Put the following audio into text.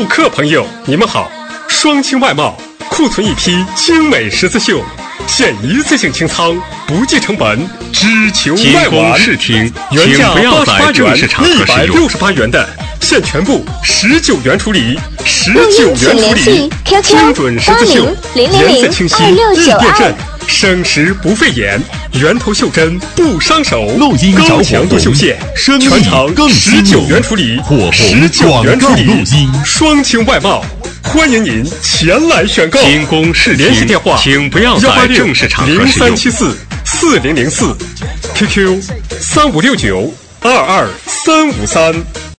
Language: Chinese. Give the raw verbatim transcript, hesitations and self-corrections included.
顾客朋友，你们好！双清外贸库存一批精美十字绣，现一次性清仓，不计成本，只求卖完。 试听， 原价请八十八元、一百六十八元的，现全部十九元处理，十九元处理，精准十字绣，颜色清晰，日变震。省时不费眼，源头袖针不伤手， 录音高强度绣线，全场十九元处理，十九元处理，双清外贸，欢迎您前来选购。 仅供试听， 联系电话： 请不要在正式场合零使用。 三七四四零零四 ，Q Q 三五六九二二三五三。